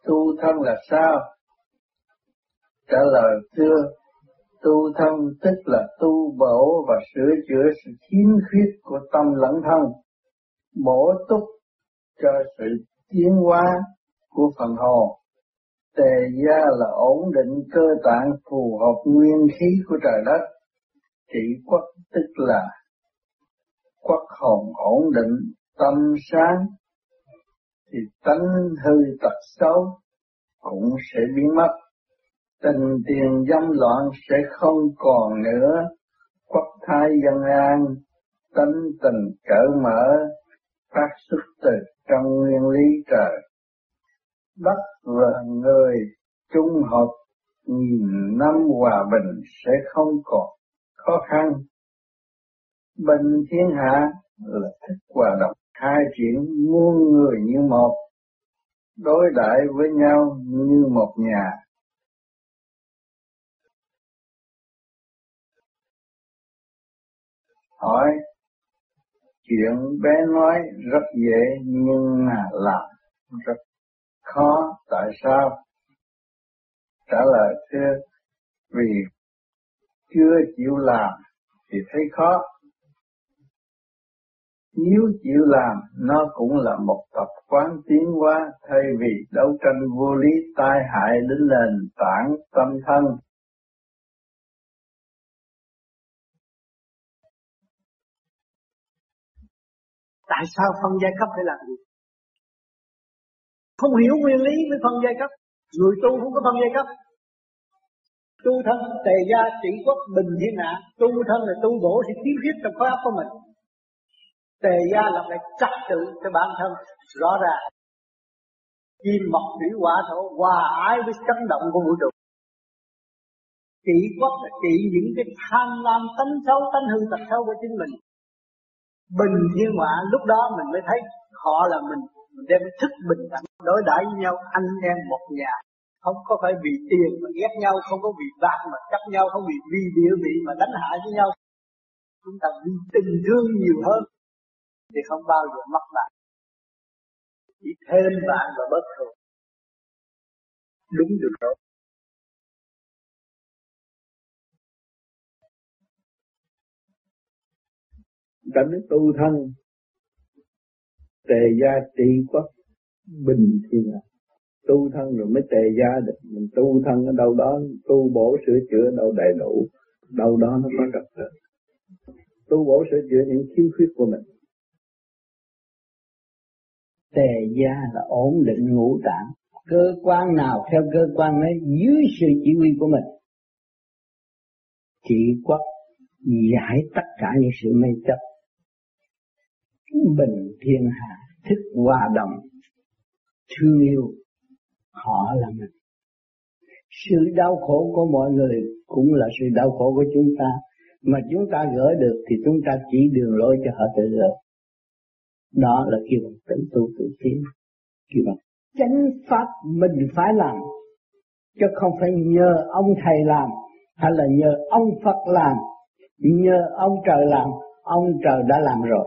Tu thân là sao? Trả lời thưa, tu thân tức là tu bổ và sửa chữa sự khiếm khuyết của tâm lẫn thân, bổ túc cho sự tiến hóa của phần hồn. Tề gia là ổn định cơ tạng phù hợp nguyên khí của trời đất. Trị quốc tức là quốc hồn ổn định, tâm sáng, thì tánh hư tật xấu cũng sẽ biến mất. Tình tiền dâm loạn sẽ không còn nữa, quốc thái dân an, tánh tình cởi mở, phát xuất từ trong nguyên lý trời. Đất và người chung hợp, nghìn năm hòa bình sẽ không còn khó khăn. Bình thiên hạ là thức hòa đồng, khai triển muôn người như một, đối đãi với nhau như một nhà. Hỏi, chuyện bé nói rất dễ nhưng mà làm rất khó, tại sao? Trả lời thưa, vì chưa chịu làm thì thấy khó. Nếu chịu làm, nó cũng là một tập quán tiến hóa, thay vì đấu tranh vô lý tai hại đến nền tảng tâm thân. Tại sao phân giai cấp để làm gì? Không hiểu nguyên lý với phân giai cấp. Người tu không có phân giai cấp. Tu thân tề gia trị quốc bình thiên hạ. Tu thân là tu bổ sự khiếm khuyết trong khối óc của mình. Tề gia là phải trật tự cho bản thân rõ ràng. Kim mộc thủy hỏa thổ hòa ái với chấn động của vũ trụ. Trị quốc là trị những cái tham lam tánh xấu, tánh hư tật xấu của chính mình. Bình thiên hạ, lúc đó mình mới thấy họ là mình đem thức bình đẳng đối đãi với nhau, anh em một nhà. Không có phải vì tiền mà ghét nhau, không có vì bạc mà chấp nhau, không vì địa vị mà đánh hại với nhau. Chúng ta vì tình thương nhiều hơn thì không bao giờ mất bạn. Chỉ thêm bạn và bớt thôi. Đúng được rồi. Đánh tu thân, tề gia trị quốc, bình thiên hạ. Tu thân rồi mới tề gia được. Mình tu thân ở đâu đó, tu bổ sửa chữa đâu đầy đủ, đâu đó nó có trật tự. Tu bổ sửa chữa những khiếm khuyết của mình. Tề gia là ổn định ngũ tạng, cơ quan nào theo cơ quan ấy dưới sự chỉ huy của mình. Trị quốc giải tất cả những sự mê chấp. Bình thiên hạ, thức hòa đồng, thương yêu, họ là mình. Sự đau khổ của mọi người cũng là sự đau khổ của chúng ta, mà chúng ta gỡ được thì chúng ta chỉ đường lối cho họ tự gỡ. Đó là kêu bằng tự tu tự tiến, kêu bằng chánh pháp mình phải làm, chứ không phải nhờ ông thầy làm, hay là nhờ ông Phật làm, nhờ ông trời làm. Ông trời đã làm rồi.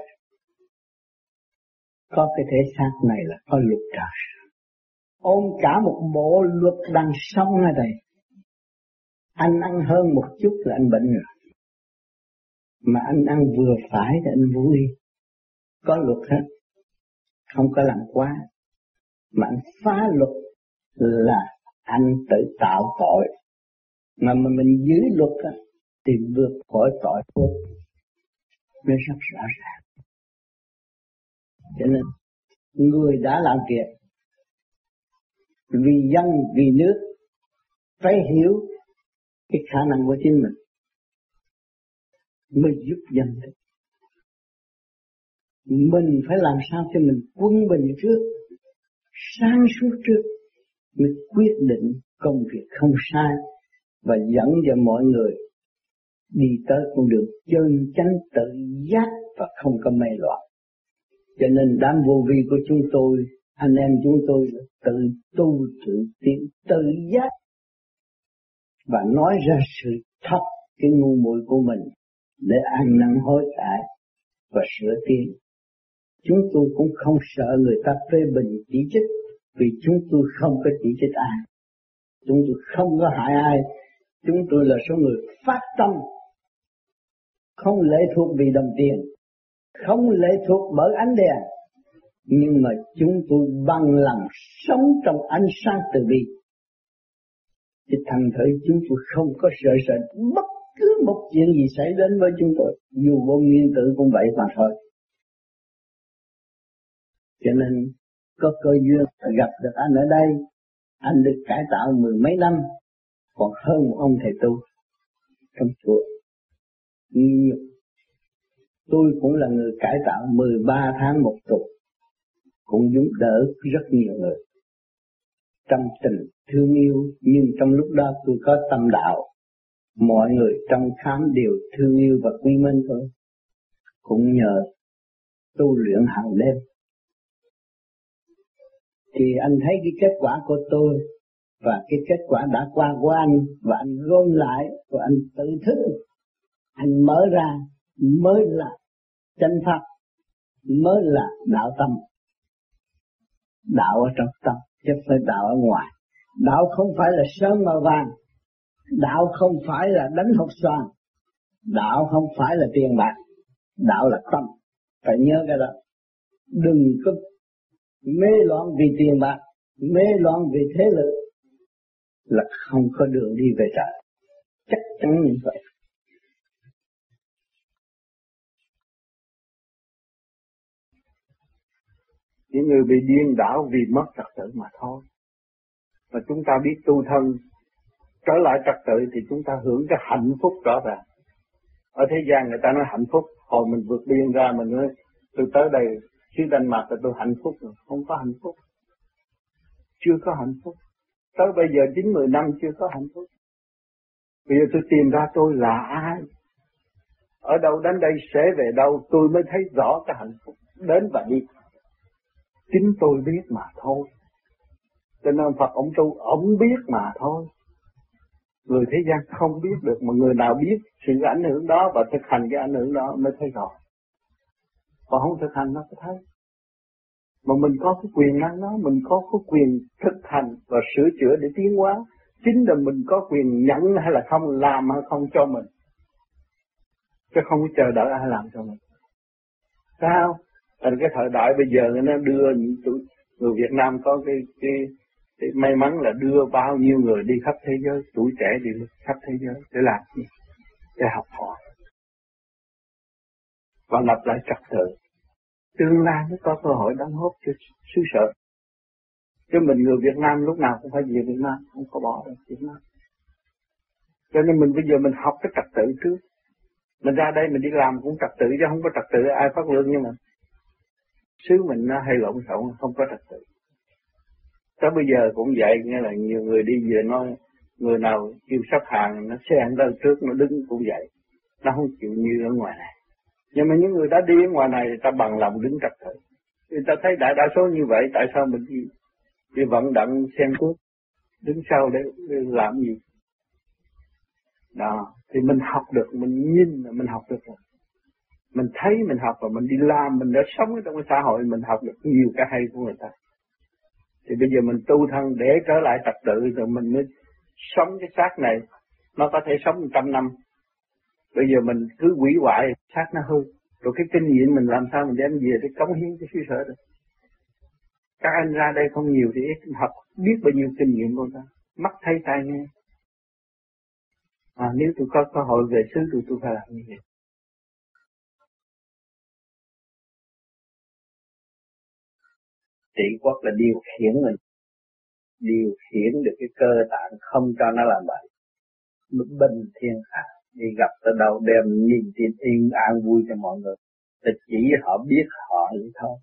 Có cái thể xác này là có luật trời. Ôm cả một bộ luật đang sống ở đây. Anh ăn hơn một chút là anh bệnh rồi. Mà anh ăn vừa phải thì anh vui. Có luật hết. Không có làm quá. Mà anh phá luật là anh tự tạo tội. Mà mình giữ luật thì vượt khỏi tội phước. Nó rất rõ ràng. Cho nên người đã làm việc vì dân, vì nước, phải hiểu cái khả năng của chính mình mới giúp dân được. Mình phải làm sao cho mình quân bình trước, sáng suốt trước, mới quyết định công việc không sai và dẫn cho mọi người đi tới con đường chân chánh tự giác và không có mê loạn. Cho nên đám vô vi của chúng tôi, anh em chúng tôi là tự tu tự tiến, tự giác và nói ra sự thật cái ngu muội của mình để ăn năn hối cải và sửa tiến. Chúng tôi cũng không sợ người ta phê bình chỉ trích, Vì chúng tôi không có chỉ trích ai, chúng tôi không có hại ai, chúng tôi là số người phát tâm, không lệ thuộc vì đồng tiền, không lệ thuộc bởi ánh đèn, nhưng mà chúng tôi bằng lòng sống trong ánh sáng từ bi. Thì thành thử chúng tôi không có sợ bất cứ một chuyện gì xảy đến với chúng tôi, dù vô nguyên tử cũng vậy mà thôi. Cho nên có cơ duyên gặp được anh ở đây, anh được cải tạo 10 mấy năm, còn hơn một ông thầy tu trong chùa. Nhiều. Tôi cũng là người cải tạo 13 tháng một tuần, cũng giúp đỡ rất nhiều người. Trong tình thương yêu, nhưng trong lúc đó tôi có tâm đạo. Mọi người trong khám đều thương yêu và quý mến tôi. Cũng nhờ tu luyện hàng đêm. Thì anh thấy cái kết quả của tôi và cái kết quả đã qua của anh, và anh gom lại và anh tự thức, anh mở ra mới là chân pháp, mới là đạo tâm. Đạo ở trong tâm chứ không phải đạo ở ngoài. Đạo không phải là sơn màu vàng, đạo không phải là đánh hột xoàn, đạo không phải là tiền bạc, đạo là tâm. Phải nhớ cái đó. Đừng có mê loạn vì tiền bạc, mê loạn vì thế lực là không có đường đi về trời. Chắc chắn như vậy. Những người bị điên đảo vì mất trật tự mà thôi. Và chúng ta biết tu thân trở lại trật tự thì chúng ta hưởng cái hạnh phúc rõ ràng. Ở thế gian người ta nói hạnh phúc, hồi mình vượt biên ra mình nói tôi tới đây xứ Đan Mạch là tôi hạnh phúc rồi. Không có hạnh phúc. Chưa có hạnh phúc. Tới bây giờ 9-10 năm chưa có hạnh phúc. Bây giờ tôi tìm ra tôi là ai, ở đâu đến đây sẽ về đâu, tôi mới thấy rõ cái hạnh phúc. Đến vậy chính tôi biết mà thôi. Cho nên Phật ông tu, ông biết mà thôi. Người thế gian không biết được, mà người nào biết sự ảnh hưởng đó và thực hành cái ảnh hưởng đó mới thấy rõ. Còn không thực hành nó có thấy. Mà mình có cái quyền năng đó, mình có cái quyền thực hành và sửa chữa để tiến hóa. Chính là mình có quyền nhận hay là không, làm hay không cho mình. Chứ không có chờ đợi ai làm cho mình. Sao? Tại cái thời đại bây giờ nó đưa những người Việt Nam có cái may mắn là đưa bao nhiêu người đi khắp thế giới, tuổi trẻ đi khắp thế giới để làm gì? Để học hỏi và lập lại trật tự. Tương lai mới có cơ hội đóng góp cho xứ sở. Chứ mình người Việt Nam lúc nào cũng phải về Việt Nam, không có bỏ được Việt Nam. Cho nên mình bây giờ mình học cái trật tự trước. Mình ra đây mình đi làm cũng trật tự, chứ không có trật tự ai phát lương như mình. Xứ mình nó hay lộn xộn, không có trật tự. Tới bây giờ cũng vậy, nghĩa là nhiều người đi về nói người nào kêu sắp hàng nó xe ăn đâu trước nó đứng cũng vậy. Nó không chịu như ở ngoài này. Nhưng mà những người đã đi ở ngoài này người ta bằng lòng đứng trật tự. Người ta thấy đại đa số như vậy, tại sao mình đi vận động xem cướp, đứng sau để làm gì? Đó, thì mình học được, mình nhìn là mình học được rồi. Mình thấy mình học và mình đi làm, mình đã sống trong cái xã hội, mình học được nhiều cái hay của người ta. Thì bây giờ mình tu thân để trở lại trật tự rồi mình mới sống cái xác này, nó có thể sống 100 năm. Bây giờ mình cứ hủy hoại xác nó hư, rồi cái kinh nghiệm mình làm sao mình đem về để cống hiến cái xứ sở được. Các anh ra đây không nhiều thì ít học biết bao nhiêu kinh nghiệm của ta, mắt thấy tai nghe. Nếu tôi có cơ hội về xứ tôi phải làm như vậy. Trị quốc là điều khiển mình, điều khiển được cái cơ tạng không cho nó làm bệnh. Bình thiên hạ, đi gặp tới đâu đem niềm tin yên an vui cho mọi người. Thì chỉ họ biết họ vậy thôi.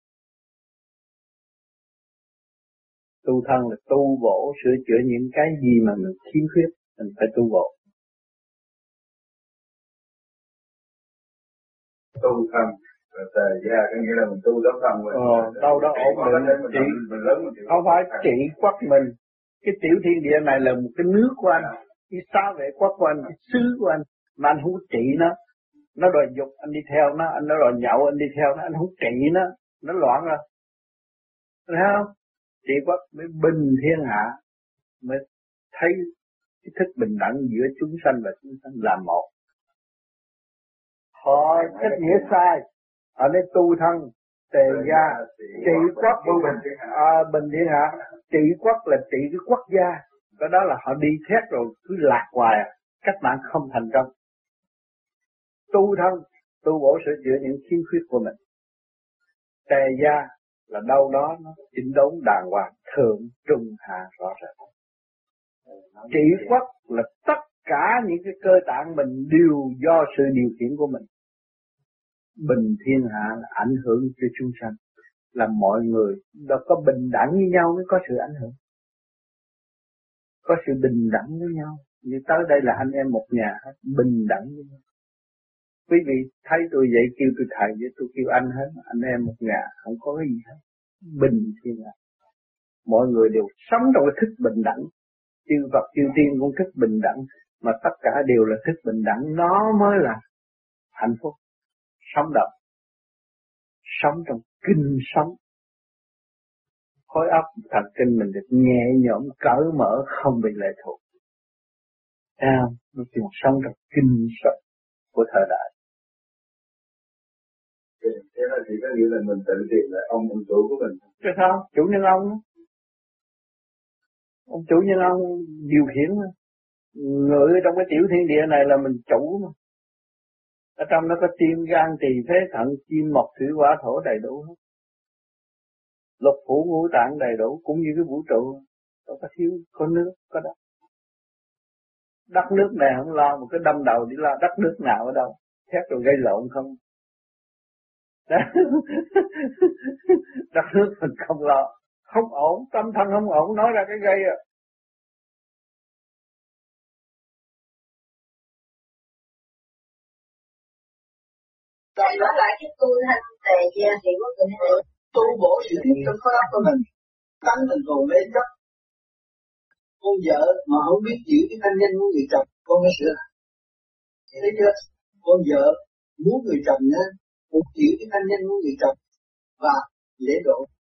Tu thân là tu bổ sửa chữa những cái gì mà mình thiếu khuyết, mình phải tu bổ. Tu thân tề gia có nghĩa là mình tu đó thân mình. Đâu đó ổn định chỉ không phải trị quốc mình. Cái tiểu thiên địa này là một cái nước của anh, cái xá vệ quốc của anh, cái xứ của anh, mà anh không trị nó đòi dục anh đi theo nó, anh nó đòi nhậu anh đi theo nó, anh không trị nó loạn rồi, thấy không? trị quốc mới bình thiên hạ, mới thấy cái thức bình đẳng giữa chúng sanh và chúng sanh là một. Họ cách nghĩa sai, họ nên tu thân tề gia trị quốc bình thiên hạ. Trị quốc là trị cái quốc gia, cái đó là họ đi thét rồi cứ lạc hoài, cách mạng không thành công. Tu thân, tu bổ sửa chữa những khiếm khuyết của mình. Tề gia là đâu đó nó chỉnh đốn đàng hoàng, thượng trung hạ rõ rệt. Trị quốc là tất cả những cái cơ tạng mình đều do sự điều khiển của mình. Bình thiên hạ là ảnh hưởng cho chúng sanh, là mọi người đó có bình đẳng với nhau mới có sự ảnh hưởng, có sự bình đẳng với nhau. Như tới đây là anh em một nhà, bình đẳng với nhau. Quý vị thấy tôi vậy kêu tôi thầy, với tôi kêu anh hết, anh em một nhà, không có cái gì hết. Bình thiên hạ, mọi người đều sống trong cái thức bình đẳng. Chư Phật chư Tiên cũng thức bình đẳng, mà tất cả đều là thức bình đẳng, nó mới là hạnh phúc. Sống động, sống trong kinh sống, khối óc thần kinh mình được nhẹ nhõm cởi mở, không bị lệ thuộc. Nó chỉ sống trong kinh sống của thời đại. Thế là chỉ có nghĩa là mình tự tìm lại ông chủ của mình. Chứ sao? Chủ nhân ông đó. Ông chủ nhân ông điều khiển mà. Người trong cái tiểu thiên địa này là mình chủ mà. Ở trong nó có tim, gan, tỳ, phế, thận, kim, mộc, thủy, hỏa, thổ đầy đủ hết. Lục phủ ngũ tạng đầy đủ, cũng như cái vũ trụ. Có thiếu, có nước, có đất. Đất nước này không lo, một cái đâm đầu đi lo đất nước nào ở đâu. Thét rồi gây lộn không. Đất nước mình không lo. Không ổn, tâm thân không ổn, nói ra cái gây à. Thầy nói lại cái tu hành tề gia thì có cần phải tu bổ sự thiết trong khối óc của mình. Tánh mình còn mê chấp. Con vợ mà không biết giữ cái thanh danh của người chồng, con phải sửa lại. Thấy chưa? Con vợ muốn người chồng nhá, cũng giữ cái thanh danh của người chồng và lễ độ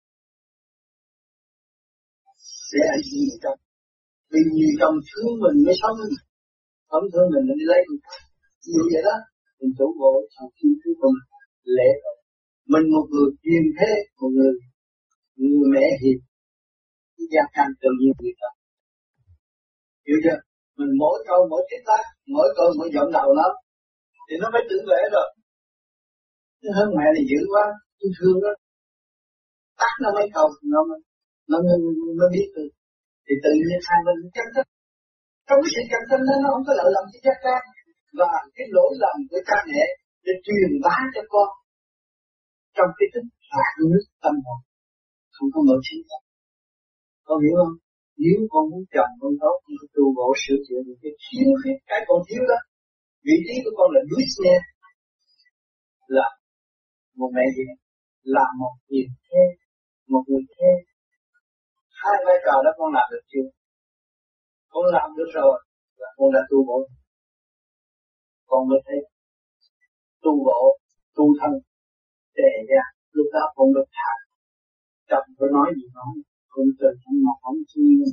để ảnh hưởng người chồng. Vì người chồng thương mình mới sống với mình, không thương mình đi lấy người ta. Như vậy đó, mình tu bổ sau khi thứ cùng lễ độ. Mình một người chuyên thế, một người mẹ hiền, gia can tự nhiên người ta. Hiểu chưa? Mình mỗi câu mỗi tiếng tác, mỗi câu mỗi giọng đầu nó, thì nó phải tự vệ rồi. Nó hơn mẹ này dữ quá, tôi thương đó. Tắt nó mấy câu, nó biết được. Thì tự nhiên hai bên chấm dứt. Trong cái sự cạnh tranh đó nó không có lợi lầm cho các con. Và cái lỗi lầm của cha mẹ để truyền bá cho con. Trong cái tính phản nước tâm hồn, không có mở trí tâm. Con hiểu không? Nếu con muốn chồng con tốt, con phải tu bổ sửa chữa những cái thiếu khuyết, cái con thiếu đó. Vị trí của con là đuối xe, là một mẹ hiền, là một hiền thê, một người thê. Hai vai trò đó con làm được chưa? Con làm được rồi là con đã tu bổ. Con mới thấy tu bổ, tu thân, tề gia, lúc đó con được thả. Chồng tôi nói gì nói, con trời không ngọc không suy nghĩ.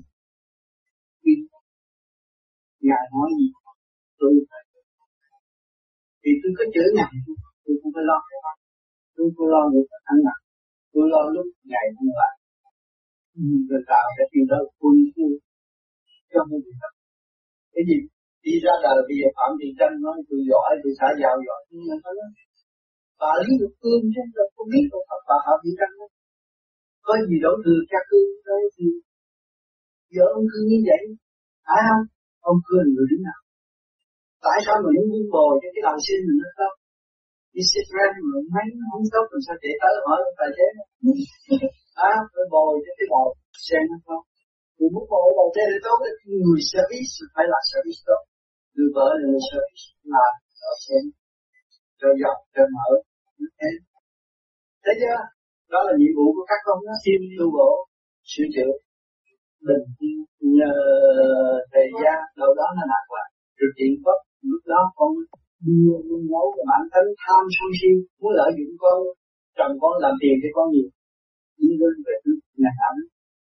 Ngài nói gì, tôi phải. Vì tôi có chửi Ngài, tôi không phải lo cái đó. Tôi không lo được ăn nặng, tôi lo lúc Ngài không lại. Người tạo sẽ tìm ra quân phu cho một việc đó. Cái gì? Đi ra đời bây giờ Phạm Thị Tranh nói tôi giỏi, tôi xã giao giỏi. Nhưng mà nó nói, bà Lý Dục Cương chứ đâu có biết đâu bà Phạm Thị Tranh đâu. Có gì đâu thừa cha Cương đấy thì giờ ông Cương như vậy. Phải không? Ông Cương là người đứng nào? Tại sao mình muốn bồi cho cái lòng sinh mình nó tốt? Đi xếp ranh mà mấy nó không tốt rồi sao để tới hỏi tài chế nó? Phải bồi cho cái bồi sen nó tốt. Người muốn bồi bồi sen nó tốt thì người service phải là service tốt. Người vợ là người service là ở sen. Cho dọc, cho mở. Thấy chưa? Đó là nhiệm vụ của các con đó. Thêm tu bổ, sửa chữa. Bình yên nhờ thời gian đâu đó nó lạc vào. Rồi chuyện bất lúc đó con đưa luôn nấu cái bản tánh tham sân si muốn lợi dụng con chồng con làm tiền cho con nhiều. Đi lên về nhà ảnh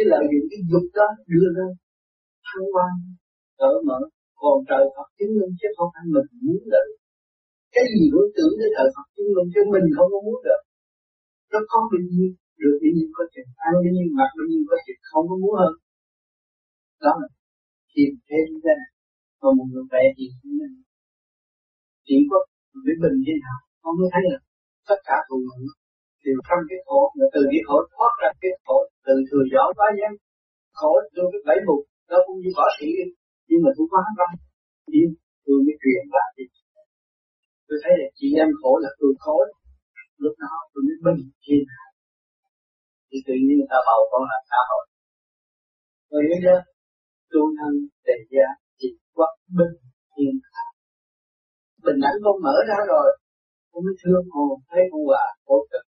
cái lợi dụng cái dục đó đưa ra thăng quan cởi mở, còn trời Phật chứng minh chứ không phải mình muốn được. Cái gì cũng tưởng tới trời Phật chứng minh chứ mình không có muốn được. Nó có bao nhiêu được bao nhiêu có chừng, ăn bao nhiêu mặc bao nhiêu có chừng, không có muốn hơn. Đó là thiền thế ra. Còn một người về thì chỉ có với bình thế nào không có thấy là tất cả thù hận đều trong cái khổ, và từ cái khổ thoát ra cái khổ, từ thừa rõ quá gian khổ tôi cái bẫy buộc nó cũng như bỏ sĩ đi, nhưng mà tôi quá văn nhưng tôi mới truyền lại đi. Tôi thấy là chị em khổ là tôi khổ, lúc đó tôi mới bình thiên thì tự nhiên người ta bầu con là xã hội. Rồi nhớ chưa? Tu thân tề gia chỉ quốc bình thiên hạ. Bình đẳng con mở ra rồi, con mới thương hồn thấy con hòa khổ cực.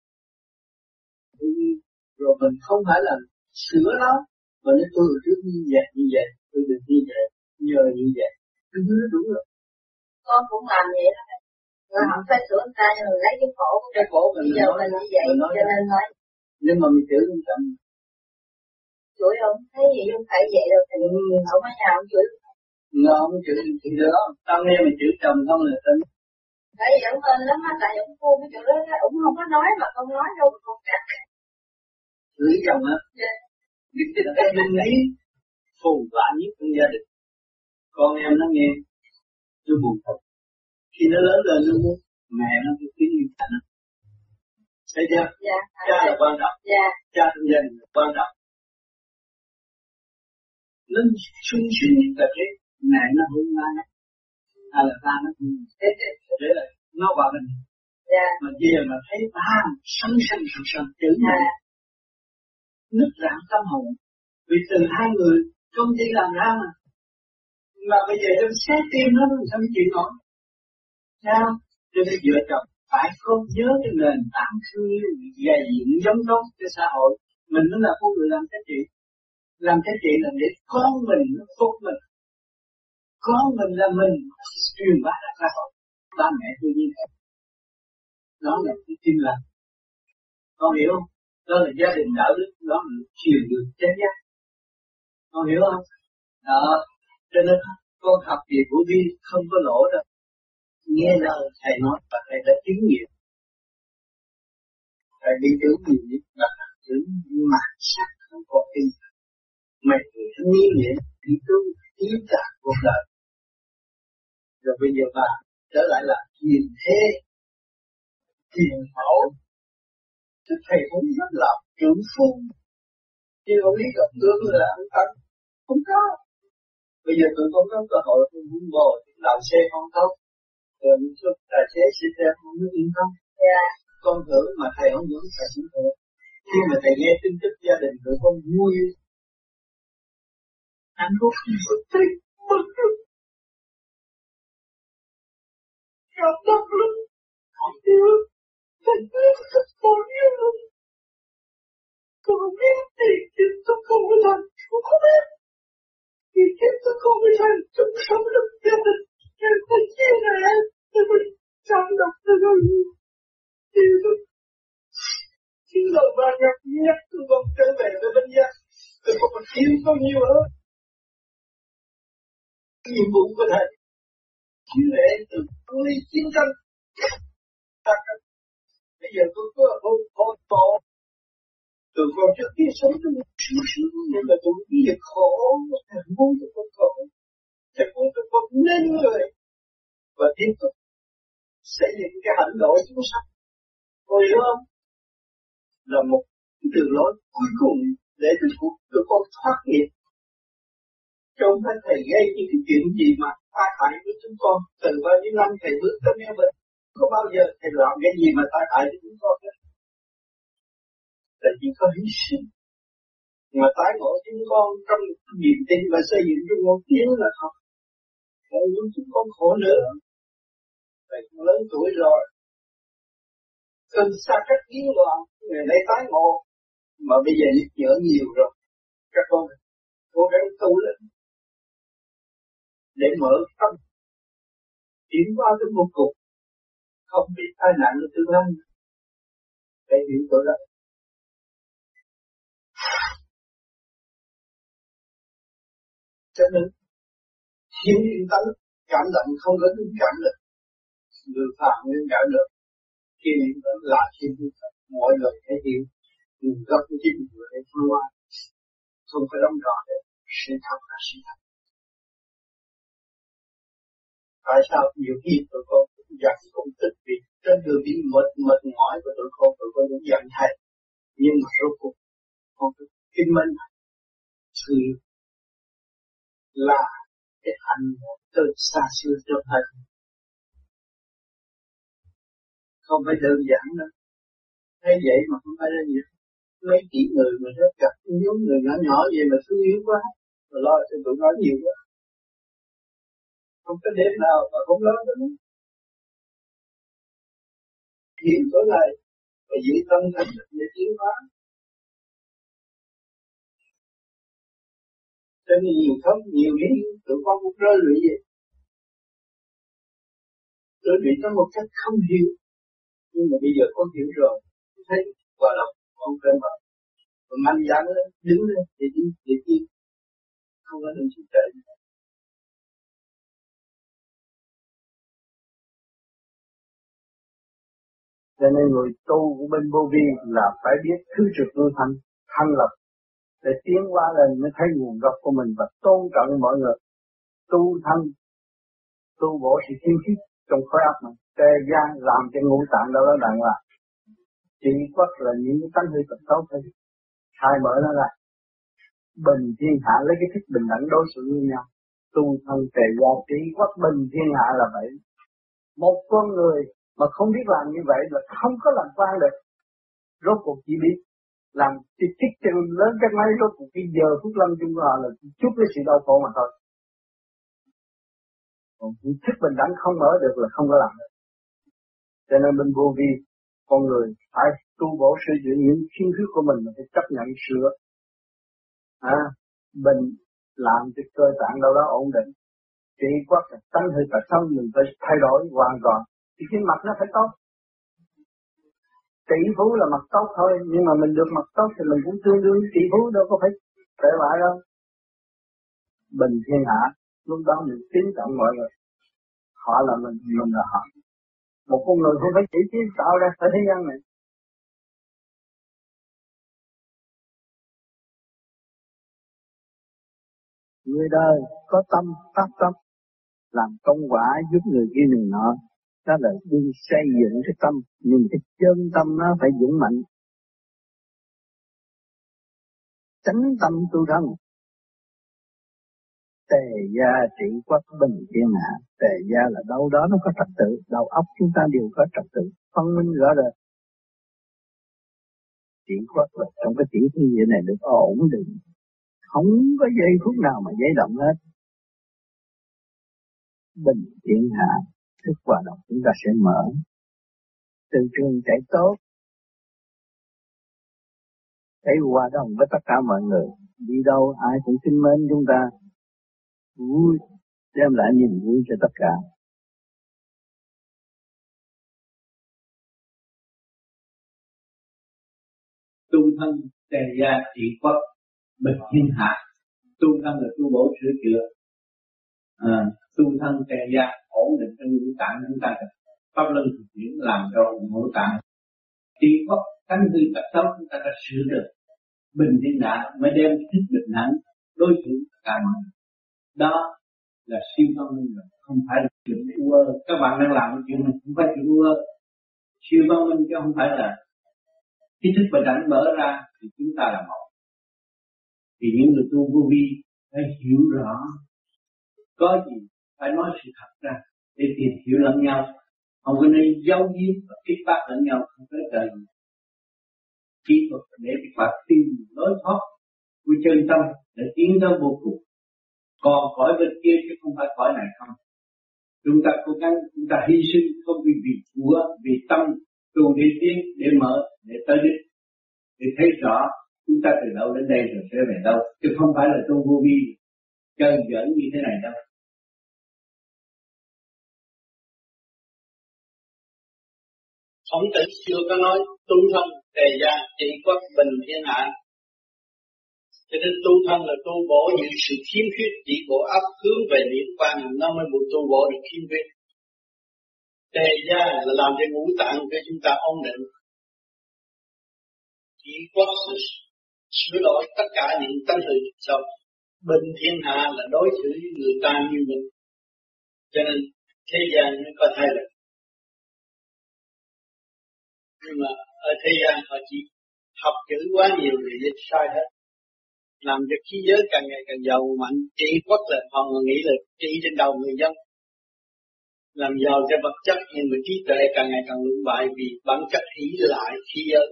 Rồi mình không phải là sửa nó, mà nếu tôi trước như vậy, tôi được như vậy, nhờ như vậy, tôi nói đúng rồi. Con cũng làm vậy đó. Rồi không phải sửa người ta, nhưng mà lấy cái khổ của cái khổ mình giờ mình như vậy, cho nên nói. Nhưng mà mình chửi không chậm. Chửi ông, thấy gì không phải vậy đâu, thì ông ở nhà ông chửi. Nó không chửi thì đó, tao nghe mày chửi chồng không là tính. Tại vì ông hên lắm á, tại ông cô cái chỗ đó, ông không có nói mà không nói đâu, con cắt. Chửi chồng á? Dạ. Cái linh lý phù vã nhất trong gia đình. Con em nó nghe, nó buồn thật. Khi nó lớn lên nó muốn mẹ nó cái tiếng yêu thành. Thấy chưa? Dạ. Cha là quan trọng. Dạ. Cha trong gia đình là quan trọng. Nó sung sướng nhất là cái mẹ nó hôn ba nó, hay là ba nó hôn. Thế là nó vào mình. Dạ. Mà về mà thấy ba sân chữ này. Nứt rạn tâm hồn. Vì từ hai người công ty làm ra mà bây giờ em xét tim nó sao mới chịu nổi. Sao? Cho nên vợ chồng phải có nhớ cái nền tảng thương yêu gây dựng giống tốt cho xã hội. Mình mới là con người làm cái chuyện. Làm cái chuyện là để con mình nó tốt mình. Con mình là mình truyền bá ra xã hội. Ba mẹ tôi như thế. Đó là cái tin lành. Con hiểu không? Đó là gia đình đạo đức. Đó là truyền được chánh giác. Con hiểu không? Đó. Cho nên con học việc của Vi không có lỗ đâu. Nghe lời thầy nói và thầy đã chứng nghiệm. Thầy đi chữ nhiều nhất là chữ mặt sắc không có tin. Mày nghiêm nhẹ đi tu tiến cả cuộc đời. Rồi bây giờ bà trở lại là hiền thế, hiền hậu. Thầy cũng rất là trưởng phu. Chứ không biết gặp tướng là ăn tấn. Không có. Bây giờ tôi không có cơ hội tôi muốn ngồi đào xe không tốt. Rồi một chút tài xế xe theo không có yên tâm. Dạ. Con thử mà thầy không muốn thầy cũng thử. Khi mà thầy nghe tin tức gia đình tụi con vui, anh có khi có thích mất được. Cảm động lắm. Không yêu. Thầy biết rất có yêu lắm. Con không biết tiền kiếm tôi không có thành. Con không biết. Tiền kiếm tôi không có thành. Chúng sống được gia đình. Em phải chia rẽ. Em phải cảm động cho nó nhiều. Yêu lắm. Chính lời ba nhắc tôi còn trở về với bên gia. Tôi không còn yêu bao nhiêu hơn. Nhiệm vụ của thầy chia rẽ từ ly chiến tranh. Bây giờ tôi có hôn bộ. Từ con trước kia sống trong một sướng nhưng mà tôi biết là khổ. Thầy muốn tôi con khổ. Thầy muốn tôi con nên người. Và tiếp tục xây dựng cái hành động chúng sanh. Cô hiểu không? Là một đường lối cuối cùng để tụi con thoát nghiệp. Chứ không phải thầy gây những cái chuyện gì mà tai hại với chúng con. Từ bao nhiêu năm thầy bước tới nghe bệnh. Có bao giờ thầy làm cái gì mà tai hại với chúng con hết. Là chỉ có hy sinh. Mà tái ngộ chúng con trong niềm tin và xây dựng chúng con tiến là không. Còn những chúng con khổ nữa. Thầy cũng lớn tuổi rồi. Cần xa cách biến loạn. Ngày nay tái ngộ. Mà bây giờ nhắc nhở nhiều rồi. Các con cố gắng tu lên. Để mở tâm. Tiến qua tới một cục. Không bị tai nạn ở tương lai. Để hiểu tội lỗi. cho nên thiếu yên tánh, cảm động không có những cảm được, người phạm nên cảm được. Khi niệm tánh là thiếu yên tánh, mọi người thấy hiểu, nhưng gốc của chính người để phương qua, không phải đóng tròn được, sự thật là sự thật. Tại sao nhiều khi tụi con giận cũng tức vì trên đường đi mệt mỏi của tụi con cũng giận thầy, nhưng mà rốt cuộc con kinh minh sự là cái hành từ xa xưa trong thầy, không phải đơn giản đâu. Thấy vậy mà không phải đơn giản. Mấy tỷ người mà rất gặp nhóm người nhỏ nhỏ vậy mà thương yếu quá, rồi lo cho tụi nó nhiều quá. Không có đêm nào mà không lo được. Hiện tối này và giữ tâm thành để tiến hóa. Cho nên nhiều khóc, nhiều lý, tụi con cũng rơi lụy vậy. Rơi lụy trong một cách không hiểu. Nhưng mà bây giờ con hiểu rồi, thấy hòa đồng, con trên mặt. Và mạnh dạn lên, đứng lên để tiến. Không có đừng chịu trễ. Cho nên người tu của bên vô vi là phải biết thứ trực lưu thanh lập để tiến hóa lên mới thấy nguồn gốc của mình và tôn trọng mọi người. Tu thanh, tu bổ sự thiên khiết trong khối óc mình, tề gian làm cho ngũ tạng đó đàng hoàng. Chỉ quất là những cái tánh hư tật xấu thôi, khai mở nó ra. Bình thiên hạ lấy cái thức bình đẳng đối xử với nhau. Tu thân tề gian chỉ quất bình thiên hạ là vậy. Một con người mà không biết làm như vậy là không có làm quan được. Rốt cuộc chỉ biết làm chích chân lớn cái máy, rốt cuộc cái giờ phút lâm chung của họ là chút cái sự đau khổ mà thôi. Còn thức bình đẳng không mở được là không có làm được. Cho nên bên vô vi, con người phải tu bổ sửa chữa những khiếm khuyết của mình mà phải chấp nhận sửa. Mình làm cho cơ tạng đâu đó ổn định. Chỉ quát là tánh hơi tật xấu mình phải thay đổi hoàn toàn. Thì cái mặt nó phải tốt. Tỷ phú là mặt tốt thôi, nhưng mà mình được mặt tốt thì mình cũng tương đương tỷ phú, đâu có phải tệ bại đâu. Bình thiên hạ, lúc đó mình tín trọng mọi người. Họ là mình là họ. Một con người không phải chỉ kiến tạo ra ở thế gian này. Người đời có tâm, phát tâm, làm công quả giúp người kia người nọ. Đó là đi xây dựng cái tâm, nhưng cái chân tâm nó phải vững mạnh. Tránh tâm tu thân. Tề gia trị quốc bình thiên hạ. Tề gia là đâu đó nó có trật tự, đầu óc chúng ta đều có trật tự, phân minh rõ rệt. Trị quốc là trong cái tiểu thiên địa này được ổn định, không có giây phút nào mà giấy động hết. Bình thiên hạ, thức hoạt động chúng ta sẽ mở. Từ trường chạy tốt, thấy hòa đồng với tất cả mọi người, đi đâu ai cũng kính mến chúng ta, vui, đem lại niềm vui cho tất cả. Tu thân tề gia trị quốc bình thiên hạ. Tu thân là tu bổ sửa chữa. Tu thân tề gia ổn định trong ngũ tạng chúng ta. Pháp luân thực chuyển làm cho ngũ tạng trị quốc tánh hư tật xấu chúng ta đã sửa được. Bình thiên hạ mới đem thích bình đẳng đối xử tất cả mọi người. Đó là siêu văn minh rồi, không phải là chuyện ua. Các bạn đang làm cái chuyện này không phải chuyện ua. Siêu văn minh chứ không phải là cái thức bình đẳng mở ra thì chúng ta là một. Thì những người tu vô vi phải hiểu rõ, có gì phải nói sự thật ra để tìm hiểu lẫn nhau, không có nên giấu giếm và kích bác lẫn nhau, không có đời gì. Kỹ thuật để các bạn tìm lối thoát của chân tâm để tiến tới vô cùng. Còn cõi bên kia chứ không phải cõi này không. Chúng ta cố gắng, chúng ta hy sinh không vì của, vì tâm tu để tiến, để mở, để tới đích, để thấy rõ chúng ta từ đâu đến đây rồi sẽ về đâu, chứ không phải là tu vô vi chơi giỡn như thế này đâu. Khổng Tử xưa có nói tu thân tề gia trị quốc bình thiên hạ. Cho nên tu thân là tu bổ những sự khiếm khuyết, chỉ bộ ấp hướng về niết bàn nó mới bộ tu bổ được khiếm khuyết. Tề gia là làm cho ngũ tạng cho chúng ta ổn định. Chỉ có sự sửa đổi tất cả những tánh hư sau. Bình thiên hạ là đối xử với người ta như mình. Cho nên thế gian mới có thay đổi. Nhưng mà ở thế gian họ chỉ học chữ quá nhiều thì dịch sai hết. Làm cho khí giới càng ngày càng giàu mạnh, trị quốc là họ nghĩ là trị trên đầu người dân. Làm giàu cho vật chất nhưng mà trí tuệ càng ngày càng lũng bại vì bản chất hỷ lại khí giới.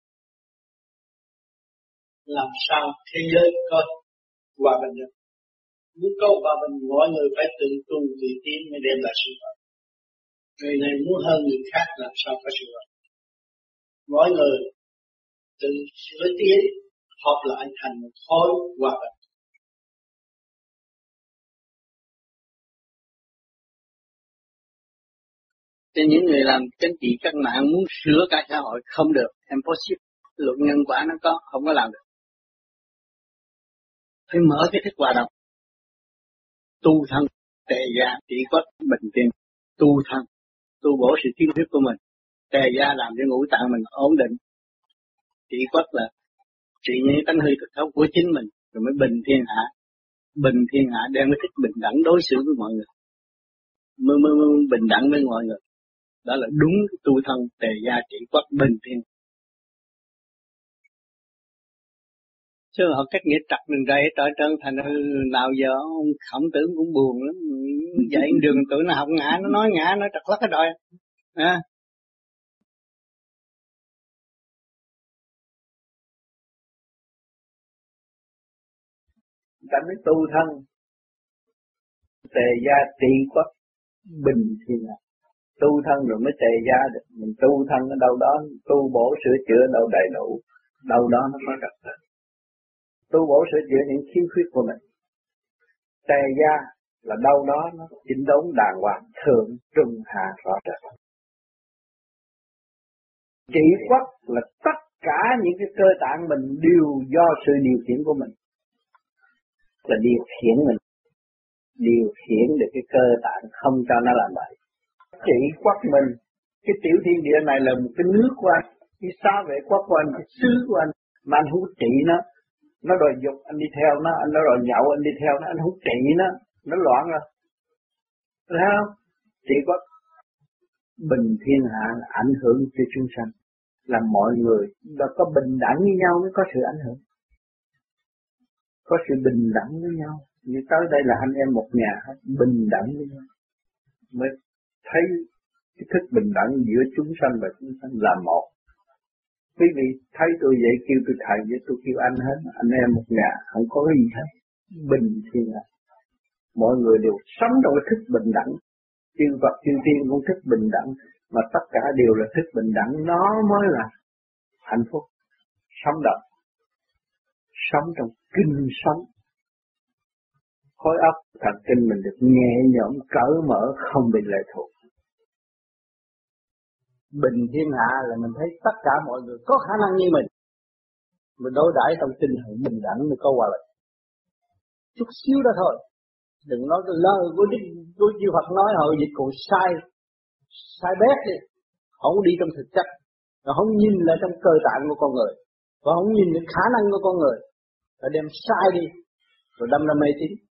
Làm sao thế giới có hòa bình được? Muốn có hòa bình, mọi người phải tự tu tự tiến mới đem lại sự hòa bình. Người này muốn hơn người khác làm sao có sự hòa bình. Mỗi người tự sửa tiến, hợp lại thành một khối hòa bình. Cho những người làm chính trị cách mạng muốn sửa cả xã hội không được, impossible. Luật nhân quả nó có, không có làm được. Phải mở cái thức hòa đồng. Tu thân, tề gia, trị quốc, bình tiên. Tu thân, tu bổ sự tiến huyết của mình. Tề gia làm cho ngũ tạng mình ổn định. Trị quốc là trị những tánh hư thực thấu của chính mình, rồi mới bình thiên hạ. Bình thiên hạ đem cái thức bình đẳng đối xử với mọi người. Mới bình đẳng với mọi người. Đó là đúng tu thân, tề gia, trị quốc, bình thiên. Chứ họ cách nghĩa trật đường rây trở trơn thành nào giờ ông Khổng Tử cũng buồn lắm. Dạy đường tụi nó học ngã, nó nói ngã, nó trật lắc hết rồi. Ta mới tu thân, tề gia, trị quốc, bình thiên hạ. Tu thân rồi mới tề gia được. Mình tu thân ở đâu đó, tu bổ sửa chữa đâu đầy đủ, đâu đó nó có trật tự. Tu bổ sửa chữa những khiếm khuyết của mình. Tề gia là đâu đó nó chỉnh đốn đàng hoàng, thượng trung hạ rõ rệt. Trị quốc là tất cả những cái cơ tạng mình đều do sự điều khiển của mình. Là điều khiển mình, điều khiển được cái cơ tạng không cho nó làm bậy. Trị quốc mình, cái tiểu thiên địa này là một cái nước của anh, cái xá vệ quốc của anh, cái xứ của anh, mà anh không trị nó đòi dục anh đi theo nó, anh nó đòi nhậu anh đi theo nó, anh không trị nó loạn rồi. Thấy không? Trị quốc bình thiên hạ là ảnh hưởng cho chúng sanh, làm mọi người đã có bình đẳng với nhau mới có sự ảnh hưởng. Có sự bình đẳng với nhau. Như tới đây là anh em một nhà hết, bình đẳng với nhau. Mới thấy cái thức bình đẳng giữa chúng sanh và chúng sanh là một. Quý vị thấy tôi vậy kêu tôi thầy với tôi kêu anh hết, anh em một nhà, không có gì hết. Bình thiên hạ. Mọi người đều sống trong cái thức bình đẳng. Chư Phật chư Thiên cũng thức bình đẳng, mà tất cả đều là thức bình đẳng, nó mới là hạnh phúc. Sống động. Sống trong kinh sống. Khối óc thần kinh mình được nhẹ nhõm, cởi mở, không bị lệ thuộc. Bình thiên hạ là mình thấy tất cả mọi người có khả năng như mình đối đãi trong tinh thần bình đẳng mới có hòa bình. Chút xíu đó thôi. Đừng nói cái lời của chư Phật nói hội dịch còn sai bét đi. Không đi trong thực chất. Nó không nhìn lại trong cơ tạng của con người. Và không nhìn được khả năng của con người. Phải đem sai đi. Rồi đâm ra mê tín.